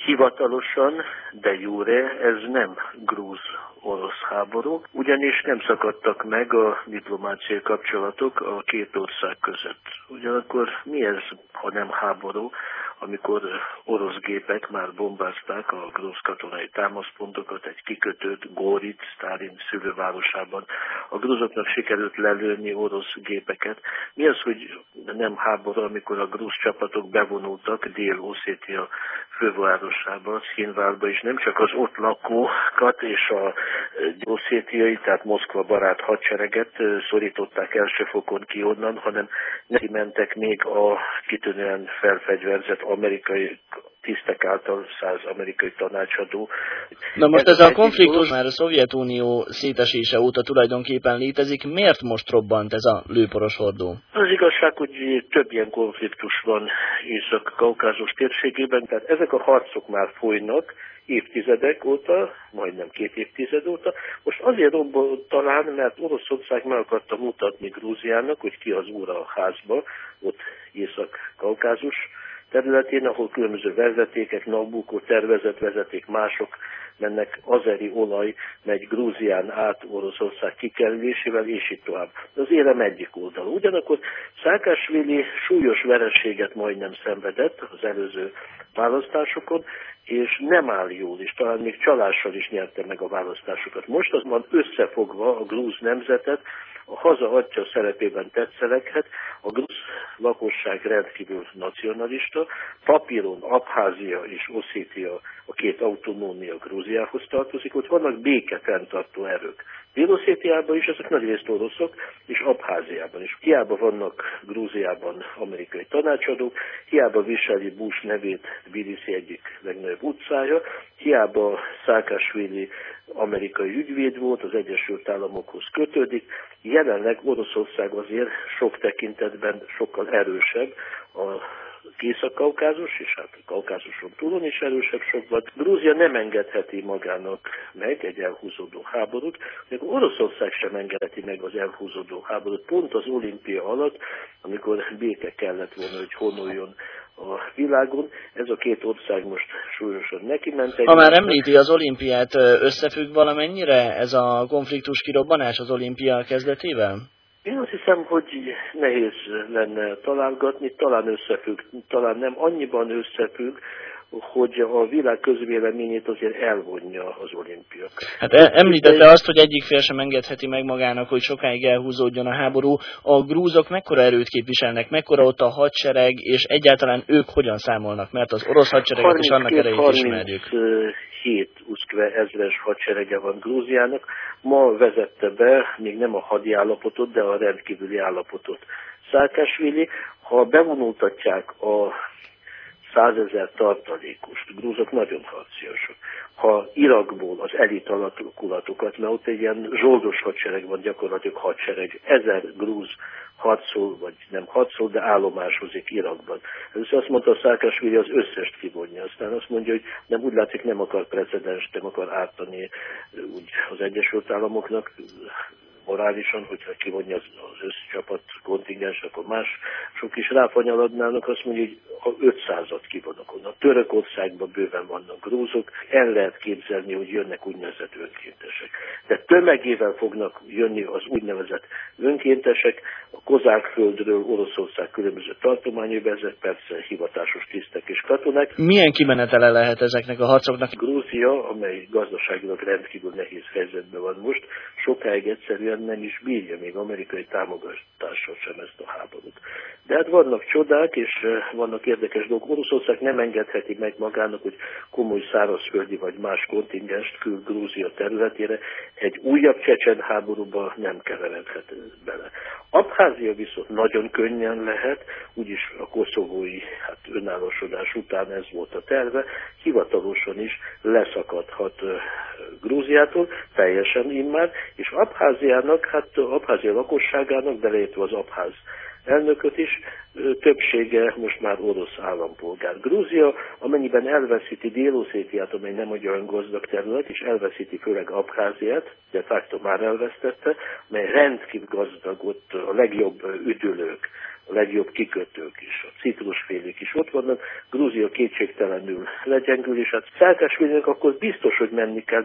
Hivatalosan, de jure, ez nem grúz-orosz háború, ugyanis nem szakadtak meg a diplomáciai kapcsolatok a két ország között. Ugyanakkor mi ez, ha nem háború, amikor orosz gépek már bombázták a grúz katonai támaszpontokat, egy kikötőt, Górit, Sztálin szülővárosában. A grúzoknak sikerült lelőni orosz gépeket. Mi az, hogy nem háború, amikor a grúz csapatok bevonultak Dél-Oszétia fővárosába, Színvárba, és nem csak az ott lakókat és a oszétiai, tehát Moszkva barát hadsereget szorították első fokon ki onnan, hanem neki mentek még a kitűnően felfegyverzett amerikai tisztek által 100 amerikai tanácsadó. Na most ez a konfliktus már a Szovjetunió szétesése óta tulajdonképpen létezik. Miért most robbant ez a lőporos hordó? Az igazság, hogy több ilyen konfliktus van Észak-Kaukázus térségében, tehát ezek a harcok már folynak évtizedek óta, majdnem 2 évtized óta. Most azért robbant talán, mert Oroszország meg akarta mutatni Grúziának, hogy ki az úr a házba, ott Észak-Kaukázus területén, ahol különböző vezetékek, Nabucco tervezett vezeték, mások mennek, azeri olaj megy Grúzián át Oroszország kikerülésével, és így tovább. Az érem egyik oldala. Ugyanakkor Szákásvili súlyos vereséget majdnem szenvedett az előző választásokon, és nem áll jól, és talán még csalással is nyerte meg a választásokat. Most azonban összefogva a grúz nemzetet a haza atya szerepében tetszeleghet, a grúz lakosság rendkívül nacionalista, papíron Abházia és Oszétia, a két autonómia Grúziához tartozik, ott vannak békefenntartó erők. Dél-Oszétiában is ezek nagyrészt oroszok, és Abháziában is. Hiába vannak Grúziában amerikai tanácsadók, hiába viseli Bush nevét Tbilisi egyik legnagyobb utcája, hiába Szákásvili amerikai ügyvéd volt, az Egyesült Államokhoz kötődik. Jelenleg Oroszország azért sok tekintetben sokkal erősebb, a Észak-Kaukázus, és hát a Kaukázuson túlon is erősebb sokban. Grúzia nem engedheti magának meg egy elhúzódó háborút, még Oroszország sem engedheti meg az elhúzódó háborút. Pont az olimpia alatt, amikor béke kellett volna, hogy honoljon a világon, ez a két ország most súlyosan nekiment. Ha már említi az olimpiát, összefügg valamennyire ez a konfliktus kirobbanás az olimpia kezdetével? Én azt hiszem, hogy nehéz lenne találgatni, talán összefügg, talán nem annyiban összefügg, hogy a világ közvéleményét azért elvonja az olimpia. Hát említette azt, hogy egyik fél sem engedheti meg magának, hogy sokáig elhúzódjon a háború. A grúzok mekkora erőt képviselnek, mekkora ott a hadsereg, és egyáltalán ők hogyan számolnak, mert az orosz hadsereget és annak erejét ismerjük. 7 Uszkve ezres hadserege van Grúziának. Ma vezette be, még nem a hadi állapotot, de a rendkívüli állapotot Szákásvili. Ha bevonultatják a 100 000 tartalékost, grúzok nagyon harciosok. Ha Irakból az elit alakulatokat, mert ott egy ilyen zsoldos hadsereg van, gyakorlatilag hadsereg, 1000 grúz harcol, vagy nem harcol, de állomásozik Irakban. Először azt mondta a Szákásvili, az összest kivonja. Aztán azt mondja, hogy nem úgy látszik, nem akar precedenst, nem akar ártani úgy az Egyesült Államoknak, morálisan, hogyha kivonja az összcsapat kontingens, akkor mások is ráfanyaladnának, azt mondja, hogy a 500-at kivonok onnan. Törökországban bőven vannak grúzok, el lehet képzelni, hogy jönnek úgynevezett önkéntesek. De tömegével fognak jönni az úgynevezett önkéntesek, a Kozákföldről, Oroszország különböző tartományaiba, ezek persze hivatásos tisztek és katonák. Milyen kimenetele lehet ezeknek a harcoknak? Grúzia, amely gazdaságilag rendkívül nehéz helyzetben van most, sokáig egyszerűen nem is bírja még amerikai támogatással sem ezt a háborút. De hát vannak csodák, és vannak érdekes dolgok. Oroszország nem engedheti meg magának, hogy komoly szárazföldi vagy más kontingenst küld Grúzia területére. Egy újabb csecsen háborúba nem keveredhet bele. Abházia viszont nagyon könnyen lehet, úgyis a koszovói önállósodás után ez volt a terve, hivatalosan is leszakadhat Grúziától, teljesen immár, és Abháziának, Abházia lakosságának, beleértve az abház elnököt is, többsége most már orosz állampolgár. Grúzia, amennyiben elveszíti Dél-Oszétiát, amely nem olyan gazdag terület, és elveszíti főleg Abháziát, de facto már elvesztette, mely rendkívül gazdag, ott a legjobb üdülők, a legjobb kikötők is, a citrusfélék is ott vannak, Grúzia kétségtelenül legyengül, és hát Száakásvilinek akkor biztos, hogy menni kell.